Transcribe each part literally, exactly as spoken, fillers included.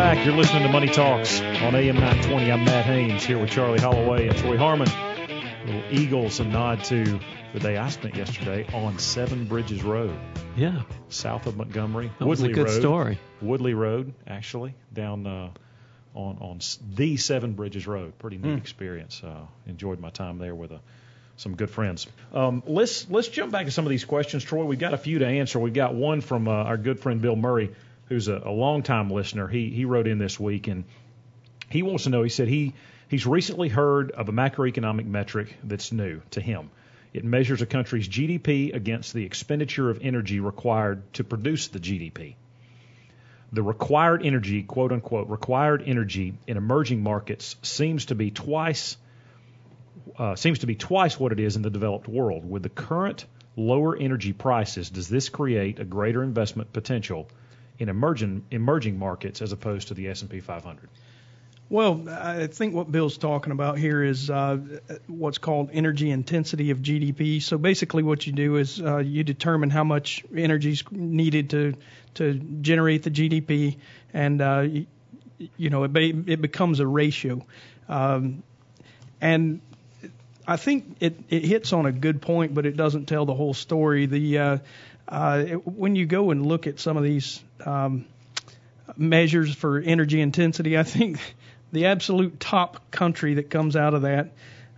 back. You're listening to Money Talks on A M nine twenty. I'm Matt Haynes here with Charlie Holloway and Troy Harmon. A little Eagles, a nod to the day I spent yesterday on Seven Bridges Road. Yeah. South of Montgomery. That Woodley was a good Road. story. Woodley Road, actually, down uh, on, on the Seven Bridges Road. Pretty neat mm. experience. Uh, enjoyed my time there with a some good friends. Um, let's let's jump back to some of these questions, Troy. We've got a few to answer. We've got one from uh, our good friend Bill Murray, who's a, a longtime listener. He he wrote in this week, and he wants to know, he said he he's recently heard of a macroeconomic metric that's new to him. It measures a country's G D P against the expenditure of energy required to produce the G D P. The required energy, quote unquote, required energy in emerging markets seems to be twice Uh, seems to be twice what it is in the developed world. With the current lower energy prices, does this create a greater investment potential in emerging emerging markets as opposed to the S and P five hundred? Well, I think what Bill's talking about here is uh, what's called energy intensity of G D P. So basically what you do is uh, you determine how much energy is needed to to generate the G D P, and uh, you, you know it, be, it becomes a ratio. Um, and I think it, it hits on a good point, but it doesn't tell the whole story. The uh, uh, it, when you go and look at some of these um, measures for energy intensity, I think the absolute top country that comes out of that,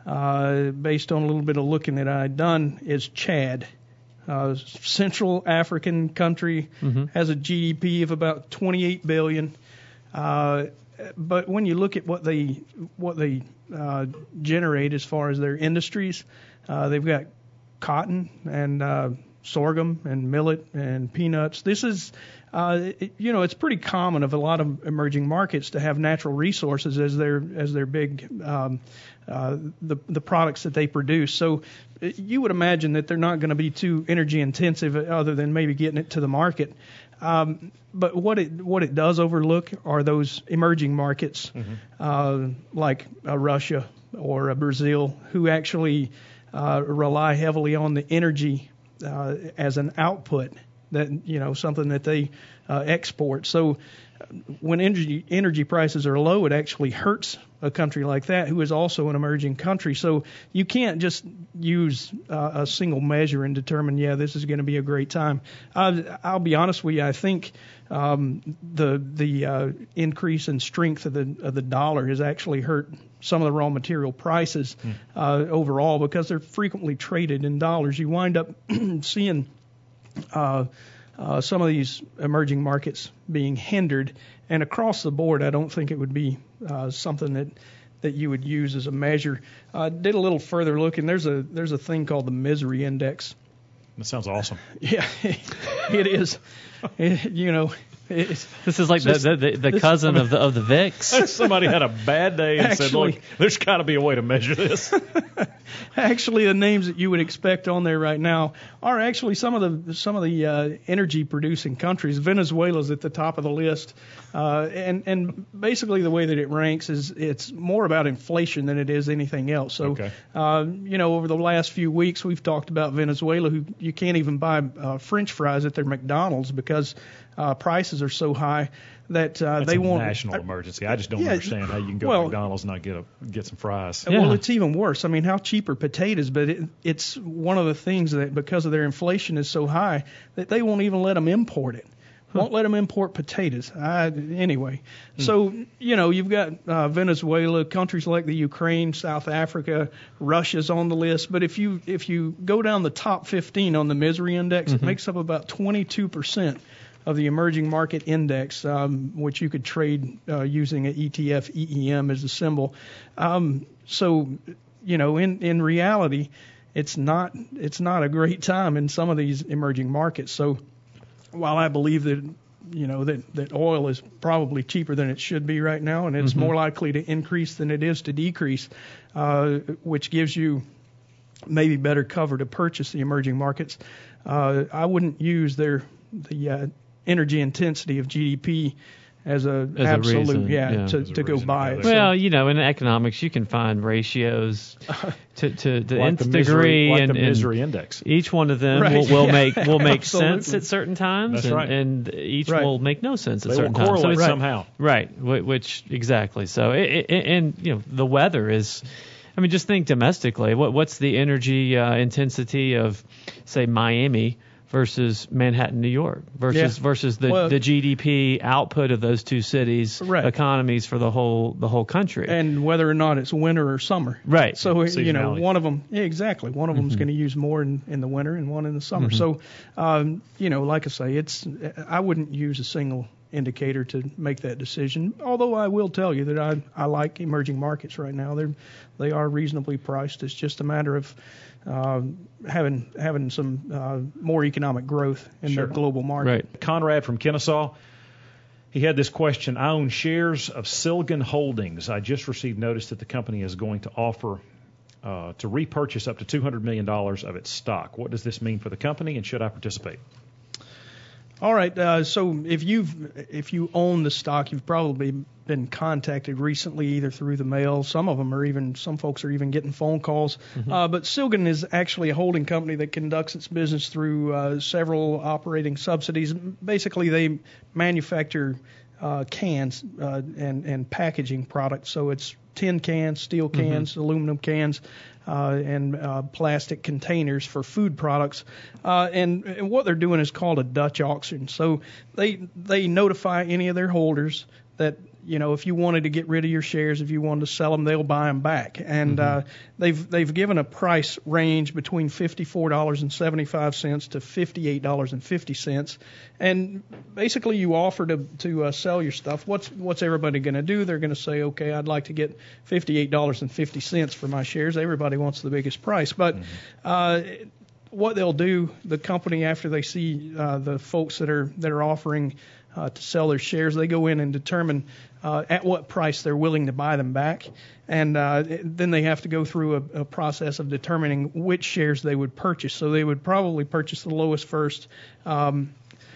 uh, based on a little bit of looking that I'd done, is Chad. Uh, Central African country, mm-hmm. has a G D P of about twenty-eight billion dollars. Uh, but when you look at what they what they uh, generate as far as their industries, uh, they've got cotton and uh, sorghum and millet and peanuts. This is, uh, it, you know, it's pretty common of a lot of emerging markets to have natural resources as their as their big um, uh, the the products that they produce. So you would imagine that they're not going to be too energy intensive, other than maybe getting it to the market. Um, but what it what it does overlook are those emerging markets, mm-hmm. uh, like uh, Russia or uh, Brazil, who actually uh, rely heavily on the energy uh, as an output, that you know something that they uh, export. So when energy energy prices are low, it actually hurts a country like that, who is also an emerging country. So you can't just use uh, a single measure and determine, yeah, this is going to be a great time. Uh, I'll be honest with you. I think um, the the uh, increase in strength of the of the dollar has actually hurt some of the raw material prices mm. uh, overall, because they're frequently traded in dollars. You wind up seeing uh, uh, some of these emerging markets being hindered. And across the board, I don't think it would be uh, something that, that you would use as a measure. I uh, did a little further looking. There's a there's a thing called the misery index. That sounds awesome. Yeah, it is. It, you know, it's, this is like just, the the, the, the cousin this, of the of the V I X. Somebody had a bad day and actually, said, "Look, there's got to be a way to measure this." Actually, the names that you would expect on there right now are actually some of the some of the uh, energy producing countries. Venezuela's at the top of the list, uh, and and basically the way that it ranks is it's more about inflation than it is anything else. So, okay. uh, you know, over the last few weeks we've talked about Venezuela, who you can't even buy uh, French fries at their McDonald's because uh, prices are so high that uh, That's they a want national emergency. I just don't yeah, understand how you can go well, to McDonald's and not get a get some fries. Well, yeah. it's even worse. I mean, how cheap are potatoes? But it, it's one of the things that because of their inflation is so high that they won't even let them import it. Huh. Won't let them import potatoes. I, anyway, hmm. so you know you've got uh, Venezuela, countries like the Ukraine, South Africa, Russia's on the list. But if you if you go down the top fifteen on the misery index, mm-hmm. it makes up about twenty-two percent of the emerging market index, um, which you could trade uh, using an E T F, E E M as a symbol. Um, so, you know, in, in reality, it's not it's not a great time in some of these emerging markets. So, while I believe that you know that, that oil is probably cheaper than it should be right now, and it's mm-hmm. more likely to increase than it is to decrease, uh, which gives you maybe better cover to purchase the emerging markets, uh, I wouldn't use their the uh, energy intensity of G D P as a as absolute, a reason, yeah, yeah. to, to go buy it. So, well, you know, in economics, you can find ratios to to the like nth the misery, degree, like and, the misery and index. each one of them Right, will, will yeah, make will make absolutely. sense at certain times, That's and, right. and each Right. will make no sense at They certain will times. So correlate it's- somehow. Right, wh- which exactly. So, it, it, and you know, the weather is. I mean, just think domestically. What what's the energy uh, intensity of, say, Miami versus Manhattan, New York, versus Yeah. versus the, Well- the G D P output of those two cities, Right. economies for the whole the whole country. and whether or not it's winter or summer. Right. So, you know, Seasonality. one of them, yeah, exactly. One of them's going to use more in, in the winter and one in the summer. So, um, you know, like I say, it's I wouldn't use a single indicator to make that decision. Although I will tell you that I, I like emerging markets right now. They're they are reasonably priced. It's just a matter of uh, having having some uh, more economic growth in Sure. the global market. Right. Conrad from Kennesaw, he had this question. I own shares of Silgan Holdings. I just received notice that the company is going to offer uh, to repurchase up to two hundred million dollars of its stock. What does this mean for the company, and should I participate? All right. Uh, so if you've if you own the stock, you've probably been contacted recently, either through the mail. Some of them are even some folks are even getting phone calls. Mm-hmm. Uh, but Silgan is actually a holding company that conducts its business through uh, several operating subsidies. Basically, they manufacture uh, cans uh, and and packaging products. So it's tin cans, steel cans, mm-hmm. aluminum cans. Uh, and uh, plastic containers for food products, uh, and, and what they're doing is called a Dutch auction. So they they notify any of their holders that, you know, if you wanted to get rid of your shares, if you wanted to sell them, they'll buy them back. And mm-hmm. uh, they've they've given a price range between fifty-four dollars and seventy-five cents to fifty-eight dollars and fifty cents. And basically, you offer to to uh, sell your stuff. What's what's everybody going to do? They're going to say, okay, I'd like to get fifty-eight dollars and fifty cents for my shares. Everybody wants the biggest price, but mm-hmm. uh, what they'll do, the company, after they see uh, the folks that are that are offering uh, to sell their shares, they go in and determine uh, at what price they're willing to buy them back, and uh, then they have to go through a, a process of determining which shares they would purchase. So they would probably purchase the lowest first. Um,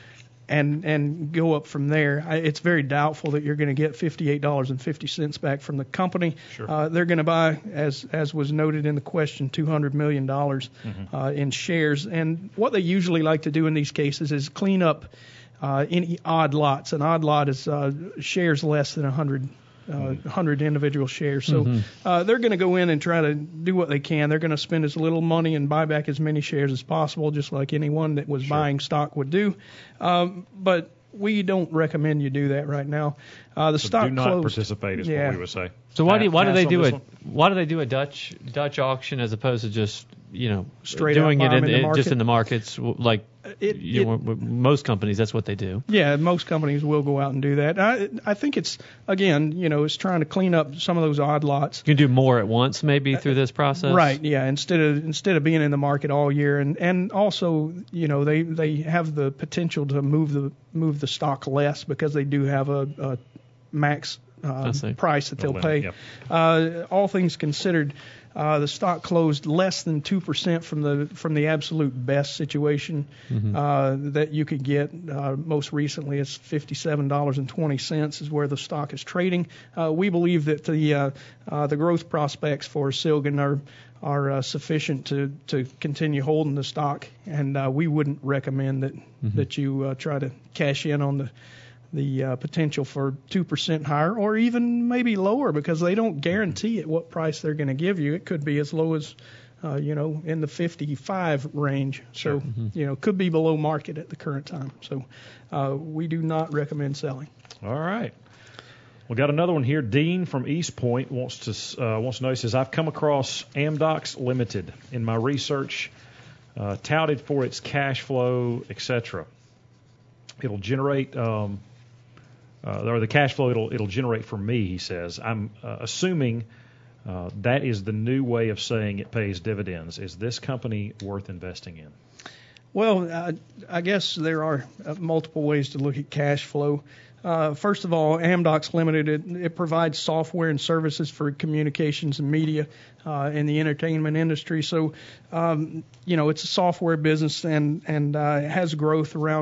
And and go up from there. I, it's very doubtful that you're going to get fifty-eight dollars and fifty cents back from the company. Sure. Uh, they're going to buy, as as was noted in the question, two hundred million dollars mm-hmm. uh, in shares. And what they usually like to do in these cases is clean up uh, any odd lots. An odd lot is uh, shares less than one hundred. Uh, one hundred individual shares. So mm-hmm. uh, they're going to go in and try to do what they can. They're going to spend as little money and buy back as many shares as possible, just like anyone that was sure. buying stock would do. Um, but we don't recommend you do that right now. Uh, the so stock do not closed. participate is yeah. what we would say. So why do you, why do Pass they on do this a one? why do they do a Dutch Dutch auction as opposed to just you know Straight doing up it in, buy 'em in the it just market? in the markets like It- you know, it- w- w- most companies that's what they do. Yeah, most companies will go out and do that. I I think it's again, you know, it's trying to clean up some of those odd lots. You can do more at once maybe through this process. Right, yeah. Instead of instead of being in the market all year, and and also, you know, they they have the potential to move the move the stock less because they do have a, a max uh, price that they'll limit, pay. yep. Uh, all things considered, uh, the stock closed less than two percent from the from the absolute best situation mm-hmm. uh, that you could get. Uh, most recently, it's fifty-seven dollars and twenty cents is where the stock is trading. Uh, we believe that the uh, uh, the growth prospects for Silgan are are uh, sufficient to, to continue holding the stock, and uh, we wouldn't recommend that mm-hmm. that you uh, try to cash in on the the uh, potential for two percent higher or even maybe lower, because they don't guarantee at what price they're going to give you. It could be as low as, uh, you know, in the fifty-five range. Sure. So, Mm-hmm. you know, could be below market at the current time. So uh, we do not recommend selling. All right. We got another one here. Dean from East Point wants to uh, wants to know. He says, I've come across Amdocs Limited in my research, uh, touted for its cash flow, et cetera. It'll generate, um, uh, or the cash flow it'll it'll generate for me. He says, I'm uh, assuming uh, that is the new way of saying it pays dividends. Is this company worth investing in? Well, uh, I guess there are uh, multiple ways to look at cash flow. Uh, first of all, Amdocs Limited, it, it provides software and services for communications and media uh, in the entertainment industry. So, um, you know, it's a software business and, and uh, it has growth around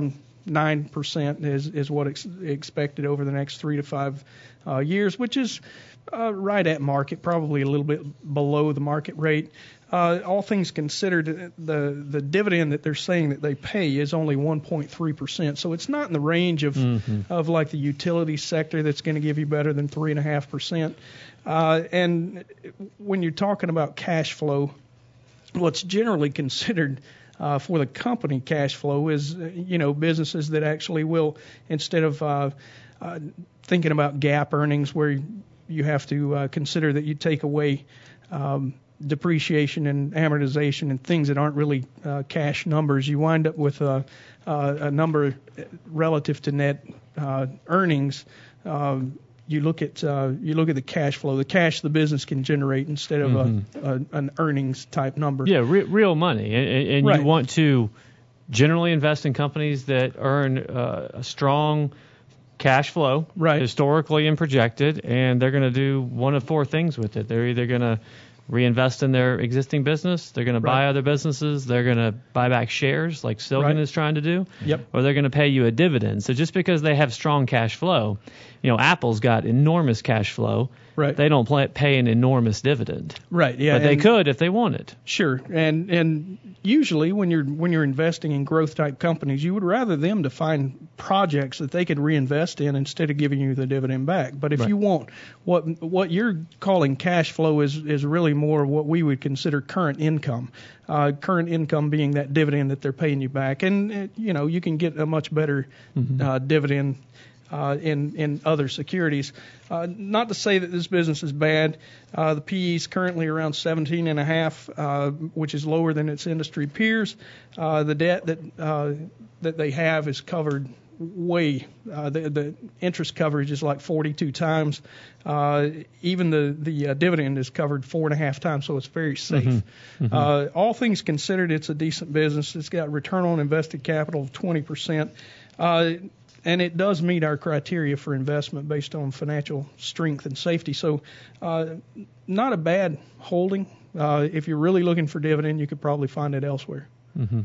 nine percent is is what ex- expected over the next three to five uh, years, which is uh, right at market, probably a little bit below the market rate. Uh, all things considered, the the dividend that they're saying that they pay is only one point three percent. So it's not in the range of mm-hmm. of like the utility sector that's going to give you better than three point five percent. Uh, and when you're talking about cash flow, what's generally considered uh, for the company cash flow is, you know, businesses that actually will, instead of uh, uh, thinking about GAAP earnings where you have to uh, consider that you take away um, depreciation and amortization and things that aren't really uh, cash numbers, you wind up with a, uh, a number relative to net uh, earnings. Um, you look at uh, you look at the cash flow, the cash the business can generate instead of mm-hmm. a, a, an earnings type number. Yeah, re- real money, and, and right. you want to generally invest in companies that earn uh, a strong cash flow, right. historically and projected, and they're going to do one of four things with it. They're either going to reinvest in their existing business, they're going to buy right. other businesses, they're going to buy back shares like Silgan right. is trying to do, yep. or they're going to pay you a dividend. So just because they have strong cash flow, you know, Apple's got enormous cash flow. Right. They don't play, pay an enormous dividend. Right. Yeah. But they could if they wanted. Sure. And and usually when you're when you're investing in growth type companies, you would rather them to find projects that they could reinvest in instead of giving you the dividend back. But if right. you want what what you're calling cash flow is is really more what we would consider current income. Uh, current income being that dividend that they're paying you back, and uh, you know you can get a much better mm-hmm. uh, dividend. Uh, in, in other securities. Uh, not to say that this business is bad. Uh, the P E is currently around seventeen and a half, uh, which is lower than its industry peers. Uh, the debt that uh, that they have is covered way. Uh, the, the interest coverage is like forty-two times. Uh, even the the uh, dividend is covered four and a half times, so it's very safe. Mm-hmm. Mm-hmm. Uh, all things considered, it's a decent business. It's got return on invested capital of twenty percent. Uh, And it does meet our criteria for investment based on financial strength and safety. So uh, not a bad holding. Uh, if you're really looking for dividend, you could probably find it elsewhere. Mm-hmm.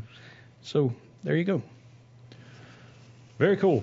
So there you go. Very cool.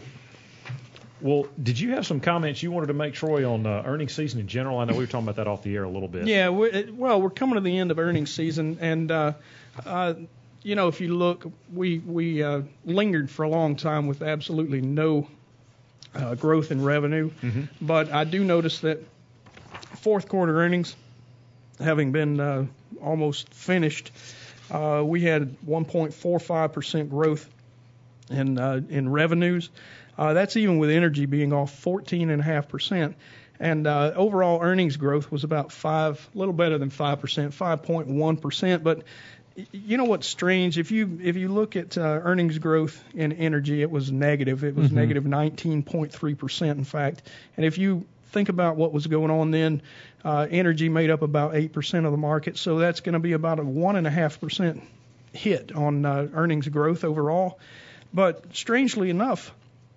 Well, did you have some comments you wanted to make, Troy, on uh, earnings season in general? I know we were talking about that off the air a little bit. Yeah, we're, well, we're coming to the end of earnings season, and uh, uh, you know, if you look, we we uh, lingered for a long time with absolutely no uh, growth in revenue. Mm-hmm. But I do notice that fourth quarter earnings, having been uh, almost finished, uh, we had one point four five percent growth in uh, in revenues. Uh, that's even with energy being off fourteen point five percent. And uh, overall earnings growth was about five, a little better than five percent, five point one percent. But you know what's strange? If you if you look at uh, earnings growth in energy, it was negative. It was mm-hmm. negative nineteen point three percent, in fact. And if you think about what was going on then, uh, energy made up about eight percent of the market. So that's going to be about a one point five percent hit on uh, earnings growth overall. But strangely enough,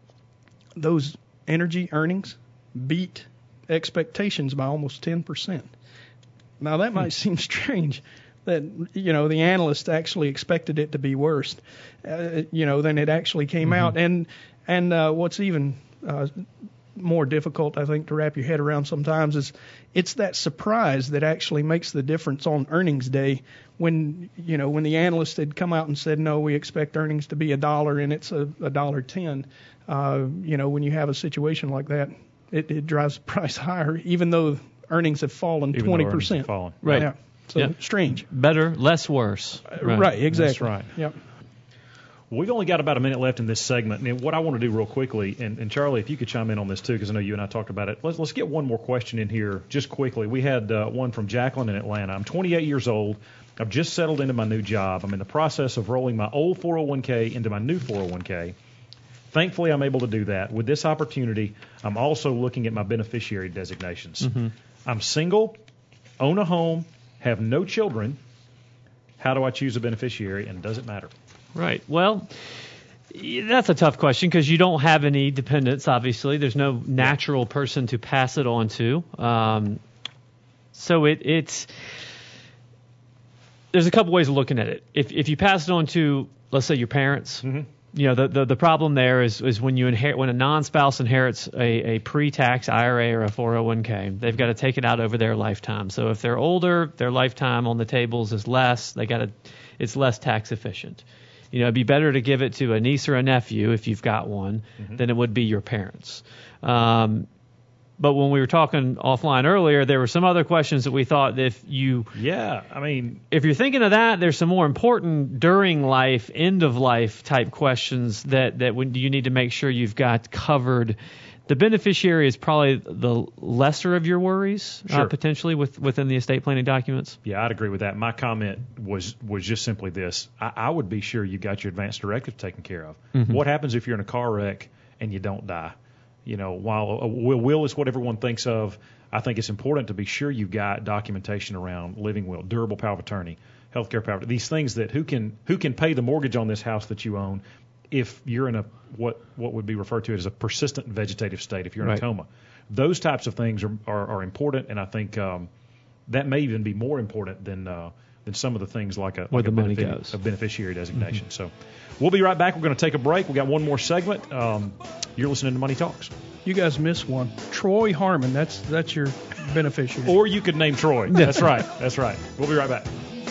those energy earnings beat expectations by almost ten percent. Now, that might seem strange that, you know, the analysts actually expected it to be worse, uh, you know, than it actually came mm-hmm. out. And and uh, what's even uh, more difficult, I think, to wrap your head around sometimes is it's that surprise that actually makes the difference on earnings day when, you know, when the analysts had come out and said, no, we expect earnings to be a dollar and it's a, a dollar ten. Uh, you know, when you have a situation like that, it, it drives the price higher, even though earnings have fallen even twenty percent. Though earnings have fallen. Right. Yeah. So yep. strange. Better, less worse. Right, right exactly. That's right. Yep. We've only got about a minute left in this segment, and what I want to do real quickly, and, and Charlie, if you could chime in on this too, because I know you and I talked about it. Let's let's get one more question in here just quickly. We had uh, one from Jacqueline in Atlanta. I'm twenty-eight years old. I've just settled into my new job. I'm in the process of rolling my old four oh one k into my new four oh one k. Thankfully, I'm able to do that. With this opportunity, I'm also looking at my beneficiary designations. Mm-hmm. I'm single, own a home, have no children. How do I choose a beneficiary, and does it matter? Right. Well, that's a tough question because you don't have any dependents, obviously. There's no natural person to pass it on to. Um, so it, it's there's a couple ways of looking at it. If if you pass it on to, let's say, your parents, mm-hmm. you know, the, the, the problem there is, is when you inherit, when a non-spouse inherits a, a pre-tax I R A or a four oh one k, they've got to take it out over their lifetime. So if they're older, their lifetime on the tables is less. They got to, it's less tax efficient. You know, it'd be better to give it to a niece or a nephew if you've got one mm-hmm. than it would be your parents. Um, But when we were talking offline earlier, there were some other questions that we thought that if you... Yeah, I mean... If you're thinking of that, there's some more important during life, end of life type questions that, that when you need to make sure you've got covered. The beneficiary is probably the lesser of your worries, sure. uh, potentially, with, within the estate planning documents. Yeah, I'd agree with that. My comment was was just simply this. I, I would be sure you got your advance directive taken care of. Mm-hmm. What happens if you're in a car wreck and you don't die? You know, while a will, will is what everyone thinks of, I think it's important to be sure you've got documentation around living will, durable power of attorney, healthcare power, these things that who can who can pay the mortgage on this house that you own if you're in a what what would be referred to as a persistent vegetative state, if you're in right. a coma. Those types of things are, are, are important, and I think um, that may even be more important than uh, than some of the things like a, Where like the a, money benefic- goes. a beneficiary designation. Mm-hmm. So we'll be right back. We're going to take a break. We got one more segment. Um, you're listening to Money Talks. You guys missed one. Troy Harmon. That's that's your beneficiary. Or you could name Troy. That's right. That's right. We'll be right back.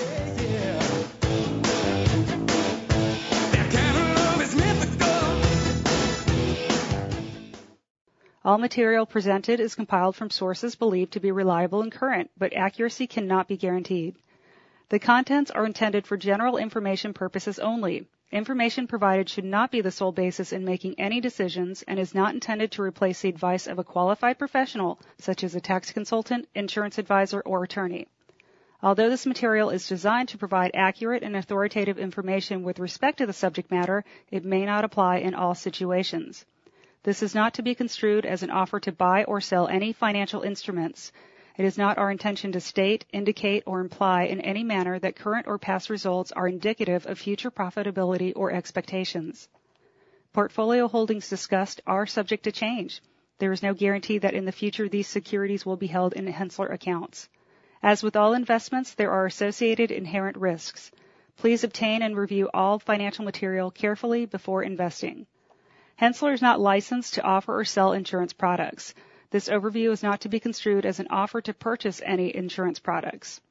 All material presented is compiled from sources believed to be reliable and current, but accuracy cannot be guaranteed. The contents are intended for general information purposes only. Information provided should not be the sole basis in making any decisions and is not intended to replace the advice of a qualified professional, such as a tax consultant, insurance advisor, or attorney. Although this material is designed to provide accurate and authoritative information with respect to the subject matter, it may not apply in all situations. This is not to be construed as an offer to buy or sell any financial instruments. It is not our intention to state, indicate, or imply in any manner that current or past results are indicative of future profitability or expectations. Portfolio holdings discussed are subject to change. There is no guarantee that in the future these securities will be held in Henssler accounts. As with all investments, there are associated inherent risks. Please obtain and review all financial material carefully before investing. Henssler is not licensed to offer or sell insurance products. This overview is not to be construed as an offer to purchase any insurance products.